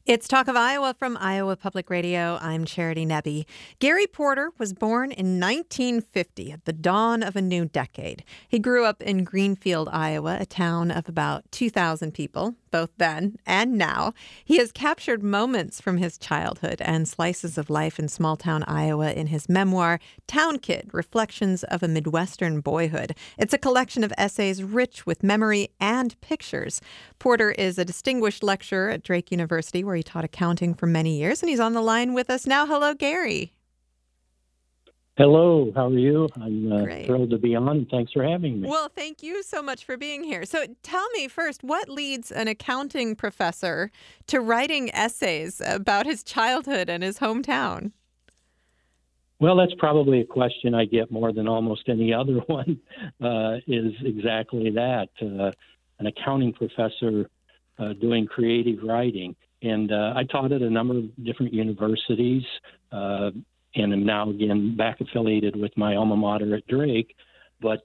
It's Talk of Iowa from Iowa Public Radio. I'm Charity Nebbe. Gary Porter was born in 1950 at the dawn of a new decade. He grew up in Greenfield, Iowa, a town of about 2,000 people, both then and now. He has captured moments from his childhood and slices of life in small-town Iowa in his memoir, Town Kid: Reflections of a Midwestern Boyhood. It's a collection of essays rich with memory and pictures. Porter is a distinguished lecturer at Drake University, where he taught accounting for many years, and he's on the line with us now. Hello, Gary. Hello, how are you? I'm Great. thrilled to be on. Thanks for having me. Well, thank you so much for being here. So tell me first, what leads an accounting professor to writing essays about his childhood and his hometown? Well, that's probably a question I get more than almost any other one, is exactly that. An accounting professor doing creative writing. And I taught at a number of different universities, and am now again back affiliated with my alma mater at Drake. But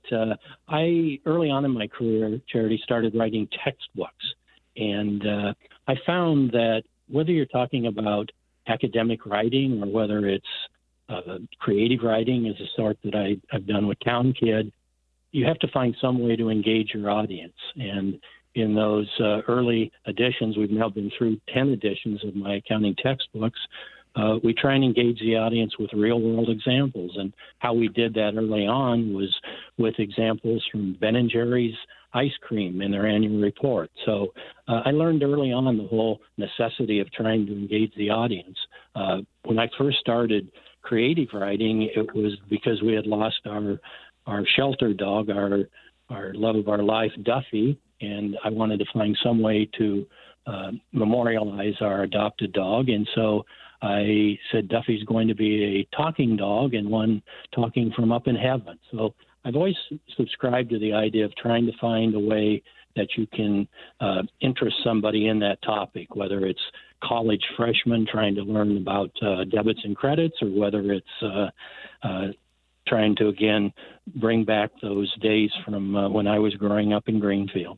I, early on in my career, Charity, started writing textbooks. And I found that whether you're talking about academic writing or whether it's creative writing, as a sort that I've done with Town Kid, you have to find some way to engage your audience. And in those early editions, we've now been through 10 editions of my accounting textbooks, we try and engage the audience with real-world examples. And how we did that early on was with examples from Ben & Jerry's ice cream in their annual report. So I learned early on the whole necessity of trying to engage the audience. When I first started creative writing, it was because we had lost our shelter dog, our love of our life, Duffy, and I wanted to find some way to memorialize our adopted dog. And so I said Duffy's going to be a talking dog and one talking from up in heaven. So I've always subscribed to the idea of trying to find a way that you can interest somebody in that topic, whether it's college freshmen trying to learn about debits and credits, or whether it's trying to, again, bring back those days from when I was growing up in Greenfield.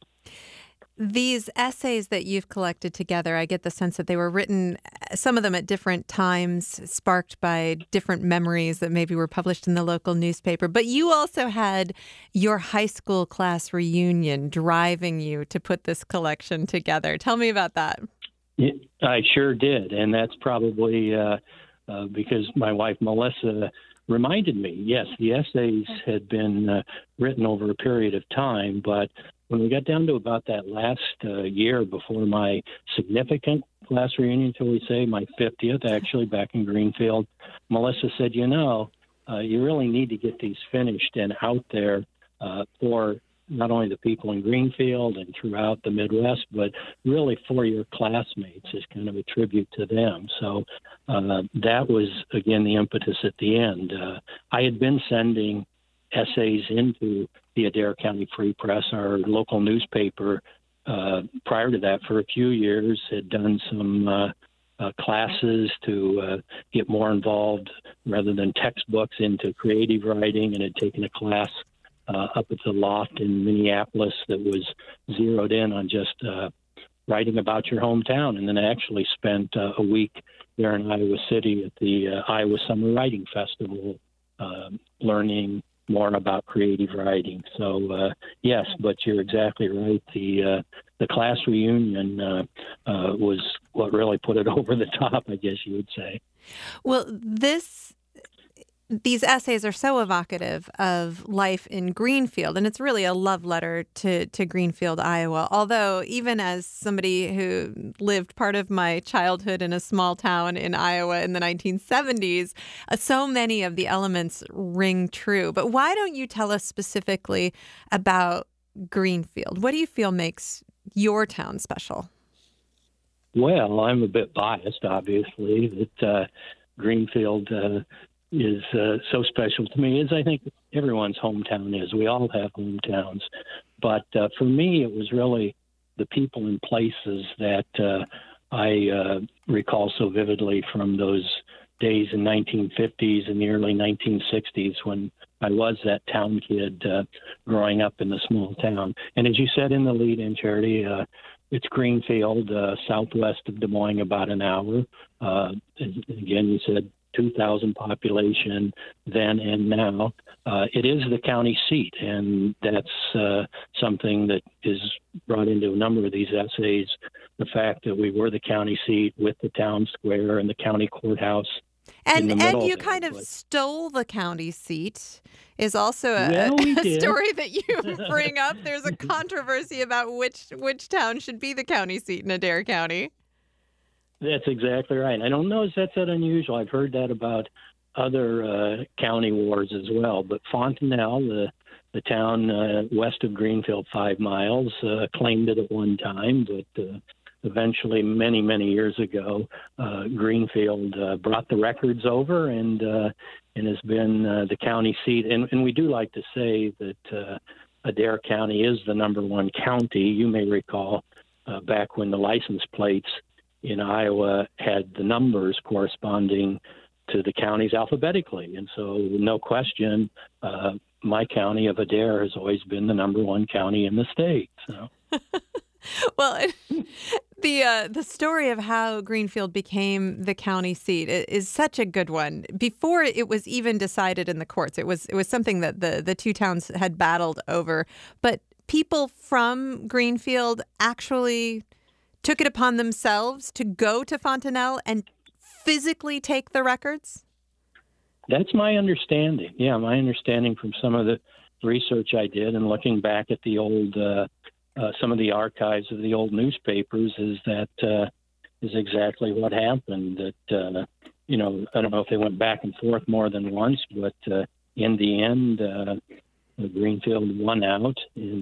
These essays that you've collected together, I get the sense that they were written, some of them at different times, sparked by different memories that maybe were published in the local newspaper. But you also had your high school class reunion driving you to put this collection together. Tell me about that. Yeah, I sure did. And that's probably because my wife, Melissa, reminded me, yes, the essays had been written over a period of time, but when we got down to about that last year before my significant class reunion, shall we say, my 50th, actually, back in Greenfield, Melissa said, you really need to get these finished and out there for not only the people in Greenfield and throughout the Midwest, but really for your classmates as kind of a tribute to them. So that was, again, the impetus at the end. I had been sending essays into the Adair County Free Press, our local newspaper, prior to that for a few years, had done some classes to get more involved rather than textbooks into creative writing, and had taken a class up at the Loft in Minneapolis that was zeroed in on just writing about your hometown. And then I actually spent a week there in Iowa City at the Iowa Summer Writing Festival, learning more about creative writing. So yes, but you're exactly right. The class reunion was what really put it over the top, I guess you would say. Well, these essays are so evocative of life in Greenfield, and it's really a love letter to Greenfield, Iowa. Although, even as somebody who lived part of my childhood in a small town in Iowa in the 1970s, so many of the elements ring true. But why don't you tell us specifically about Greenfield? What do you feel makes your town special? Well, I'm a bit biased, obviously, that Greenfield is so special to me, as I think everyone's hometown is. We all have hometowns. But for me, it was really the people and places that I recall so vividly from those days in 1950s and the early 1960s when I was that town kid growing up in the small town. And as you said in the lead-in, Charity, it's Greenfield, southwest of Des Moines, about an hour. And again, you said 2,000 population then and now. It is the county seat, and that's something that is brought into a number of these essays, the fact that we were the county seat with the town square and the county courthouse. And you kind of stole the county seat is also a story that you bring up. There's a controversy about which town should be the county seat in Adair County. That's exactly right. I don't know if that's that unusual. I've heard that about other county wars as well. But Fontanelle, the town west of Greenfield, 5 miles, claimed it at one time, but eventually, many, many years ago, Greenfield brought the records over and has been the county seat. And we do like to say that Adair County is the number one county. You may recall back when the license plates in Iowa had the numbers corresponding to the counties alphabetically. And so, no question, my county of Adair has always been the number one county in the state. So. Well, the story of how Greenfield became the county seat is such a good one. Before it was even decided in the courts, it was something that the two towns had battled over. But people from Greenfield actually took it upon themselves to go to Fontanelle and physically take the records? That's my understanding. Yeah, my understanding from some of the research I did and looking back at the old, some of the archives of the old newspapers is that is exactly what happened. That, I don't know if they went back and forth more than once, but in the end, Greenfield won out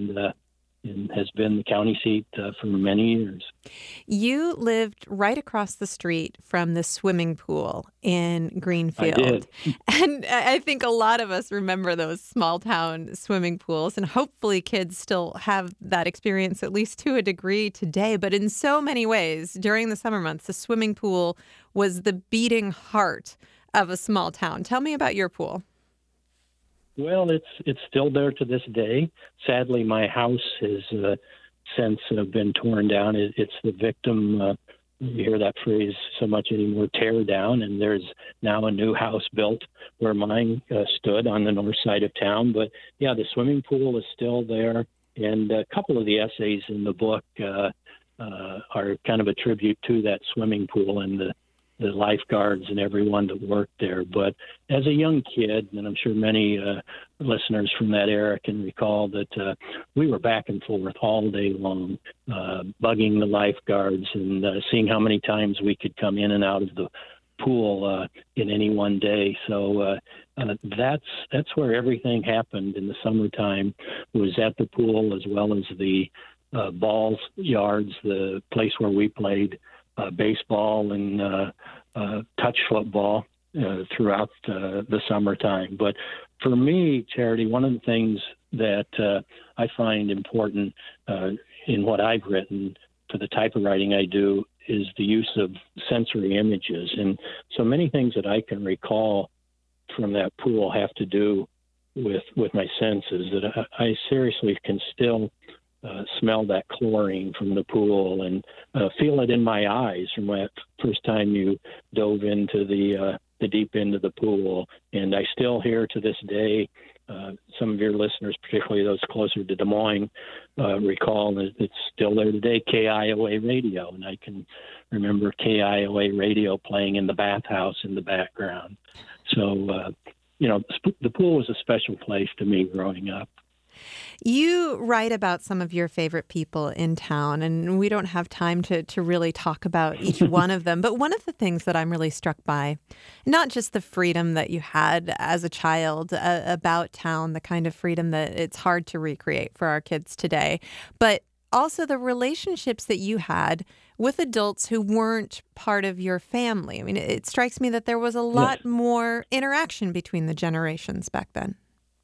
and has been the county seat for many years. You lived right across the street from the swimming pool in Greenfield. I did. And I think a lot of us remember those small town swimming pools, and hopefully kids still have that experience at least to a degree today. But in so many ways, during the summer months, the swimming pool was the beating heart of a small town. Tell me about your pool. Well, it's still there to this day. Sadly, my house has since been torn down. It's the victim. You hear that phrase so much anymore, tear down, and there's now a new house built where mine stood on the north side of town. But yeah, the swimming pool is still there, and a couple of the essays in the book are kind of a tribute to that swimming pool and the lifeguards and everyone that worked there. But as a young kid, and I'm sure many listeners from that era can recall that we were back and forth all day long, bugging the lifeguards and seeing how many times we could come in and out of the pool in any one day. So that's where everything happened in the summertime, was at the pool, as well as the ball yards, the place where we played baseball and touch football throughout the summertime. But for me, Charity, one of the things that I find important in what I've written for the type of writing I do is the use of sensory images. And so many things that I can recall from that pool have to do with my senses, that I seriously can still smell that chlorine from the pool and feel it in my eyes from that first time you dove into the deep end of the pool. And I still hear to this day, some of your listeners, particularly those closer to Des Moines, recall that it's still there today, KIOA radio. And I can remember KIOA radio playing in the bathhouse in the background. So, the pool was a special place to me growing up. You write about some of your favorite people in town, and we don't have time to really talk about each one of them. But one of the things that I'm really struck by, not just the freedom that you had as a child about town, the kind of freedom that it's hard to recreate for our kids today, but also the relationships that you had with adults who weren't part of your family. I mean, it strikes me that there was a lot more interaction between the generations back then.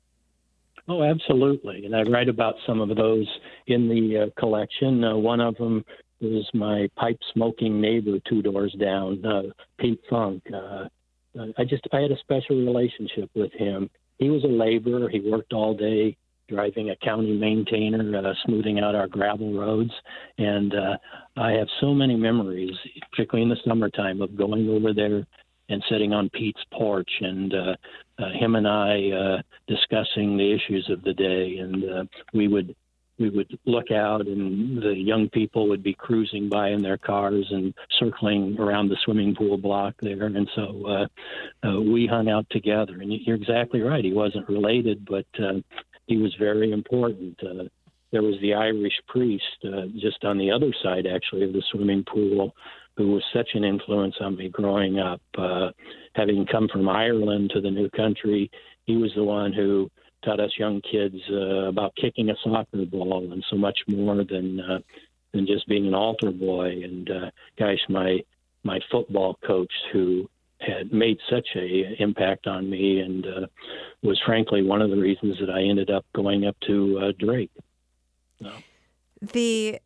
Oh, absolutely. And I write about some of those in the collection. One of them was my pipe-smoking neighbor 2 doors down, Pete Funk. I had a special relationship with him. He was a laborer. He worked all day driving a county maintainer, smoothing out our gravel roads. And I have so many memories, particularly in the summertime, of going over there and sitting on Pete's porch and him and I discussing the issues of the day. And we would look out, and the young people would be cruising by in their cars and circling around the swimming pool block there. And so we hung out together. And you're exactly right. He wasn't related, but he was very important. There was the Irish priest just on the other side, actually, of the swimming pool, who was such an influence on me growing up. Having come from Ireland to the new country, he was the one who taught us young kids about kicking a soccer ball and so much more than just being an altar boy. And gosh, my football coach, who had made such a impact on me, and was frankly one of the reasons that I ended up going up to Drake. So. The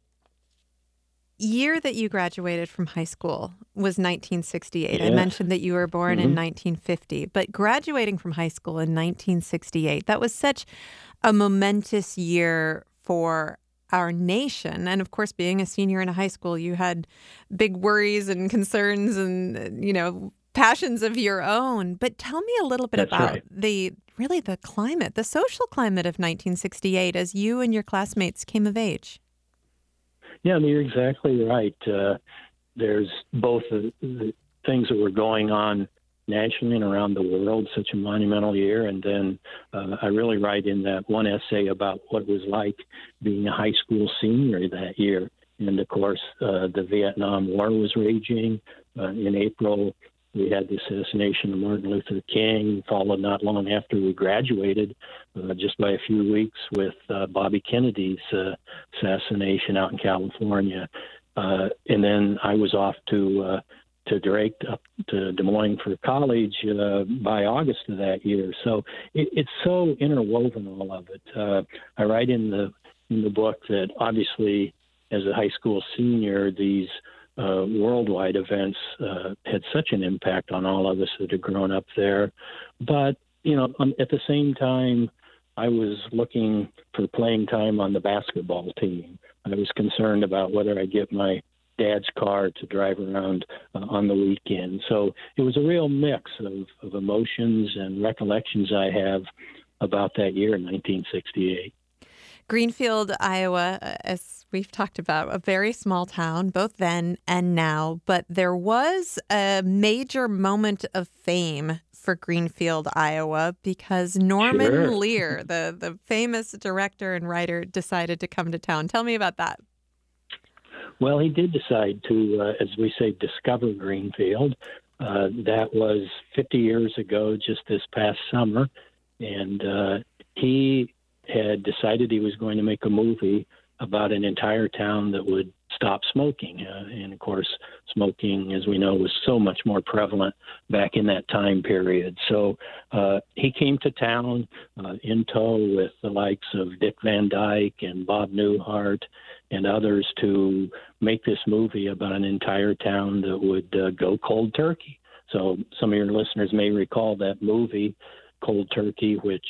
year that you graduated from high school was 1968. Yeah. I mentioned that you were born Mm-hmm. in 1950, but graduating from high school in 1968, that was such a momentous year for our nation. And of course, being a senior in a high school, you had big worries and concerns and, passions of your own. But tell me a little bit That's about right. the climate, the social climate of 1968 as you and your classmates came of age. Yeah, you're exactly right. There's both the things that were going on nationally and around the world, such a monumental year, and then I really write in that one essay about what it was like being a high school senior that year. And of course, the Vietnam War was raging. In April, we had the assassination of Martin Luther King, followed not long after we graduated, just by a few weeks, with Bobby Kennedy's assassination out in California. And then I was off to Drake, up to Des Moines for college by August of that year. So it's so interwoven, all of it. I write in the book that obviously, as a high school senior, these worldwide events had such an impact on all of us that had grown up there. But, at the same time, I was looking for playing time on the basketball team. I was concerned about whether I'd get my dad's car to drive around on the weekend. So it was a real mix of emotions and recollections I have about that year in 1968. Greenfield, Iowa, as we've talked about, a very small town, both then and now. But there was a major moment of fame for Greenfield, Iowa, because Norman Sure. Lear, the famous director and writer, decided to come to town. Tell me about that. Well, he did decide to, as we say, discover Greenfield. That was 50 years ago, just this past summer. And he had decided he was going to make a movie about an entire town that would stop smoking. And of course, smoking, as we know, was so much more prevalent back in that time period. So he came to town in tow with the likes of Dick Van Dyke and Bob Newhart and others to make this movie about an entire town that would go cold turkey. So some of your listeners may recall that movie, Cold Turkey, which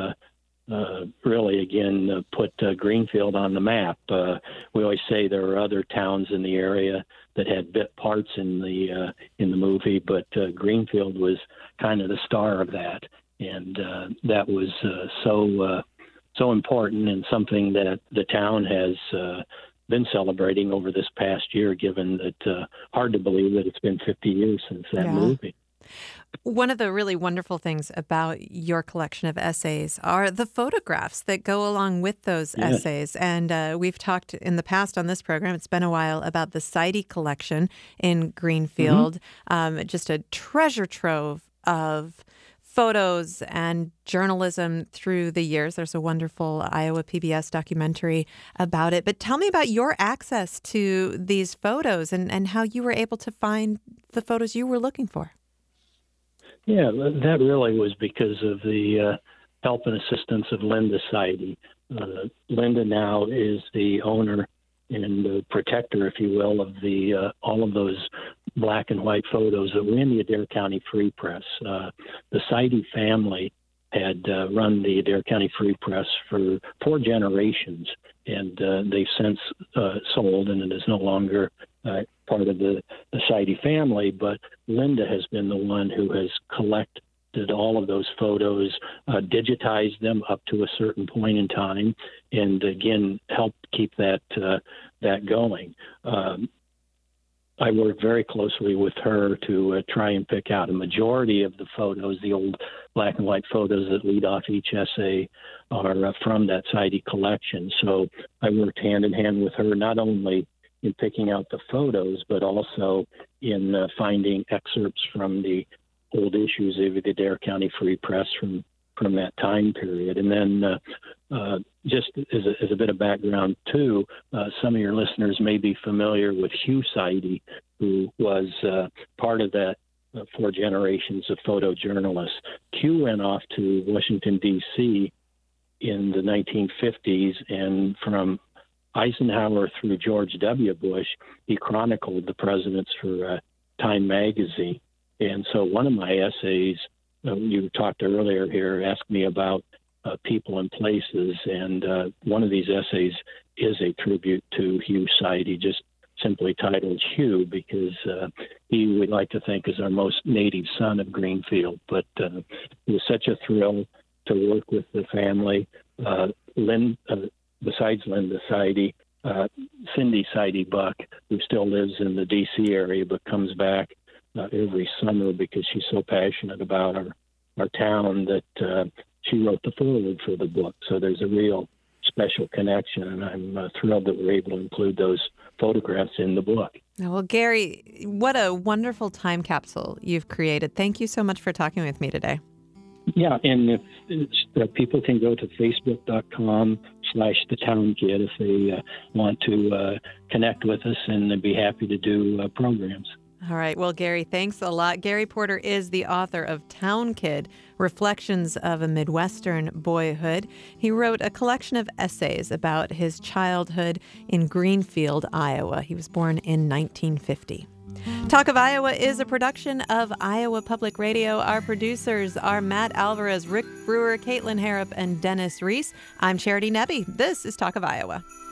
really, again, put Greenfield on the map. We always say there were other towns in the area that had bit parts in the movie, but Greenfield was kind of the star of that, and that was so important and something that the town has been celebrating over this past year, given that hard to believe that it's been 50 years since that movie. One of the really wonderful things about your collection of essays are the photographs that go along with those essays. And we've talked in the past on this program, it's been a while, about the Seide collection in Greenfield. Just a treasure trove of photos and journalism through the years. There's a wonderful Iowa PBS documentary about it. But tell me about your access to these photos and how you were able to find the photos you were looking for. Yeah, that really was because of the help and assistance of Linda Seide. Linda now is the owner and the protector, if you will, of the all of those black and white photos that were in the Adair County Free Press. The Seide family had run the Adair County Free Press for 4 generations, and they've since sold, and it is no longer part of the Seide family. But Linda has been the one who has collected all of those photos, digitized them up to a certain point in time, and again helped keep that going. I worked very closely with her to try and pick out a majority of the photos. The old black and white photos that lead off each essay are from that Seide collection. So I worked hand in hand with her, not only in picking out the photos, but also in finding excerpts from the old issues of the Adair County Free Press from that time period. And then just as a bit of background, too, some of your listeners may be familiar with Hugh Seide, who was part of that 4 generations of photojournalists. Hugh went off to Washington, D.C. in the 1950s, and from Eisenhower through George W. Bush, he chronicled the presidents for Time magazine. And so one of my essays, you talked earlier here, asked me about people and places, and one of these essays is a tribute to Hugh Seide, just simply titled Hugh, because he, we'd like to think, is our most native son of Greenfield. But it was such a thrill to work with the family. Besides Linda Seide, Cindy Seide Buck, who still lives in the D.C. area but comes back every summer because she's so passionate about our town that she wrote the foreword for the book. So there's a real special connection, and I'm thrilled that we're able to include those photographs in the book. Well, Gary, what a wonderful time capsule you've created. Thank you so much for talking with me today. Yeah, and if people can go to facebook.com/thetownkid if they want to connect with us, and they'd be happy to do programs. All right. Well, Gary, thanks a lot. Gary Porter is the author of Town Kid, Reflections of a Midwestern Boyhood. He wrote a collection of essays about his childhood in Greenfield, Iowa. He was born in 1950. Talk of Iowa is a production of Iowa Public Radio. Our producers are Matt Alvarez, Rick Brewer, Caitlin Harrop, and Dennis Reese. I'm Charity Nebbe. This is Talk of Iowa.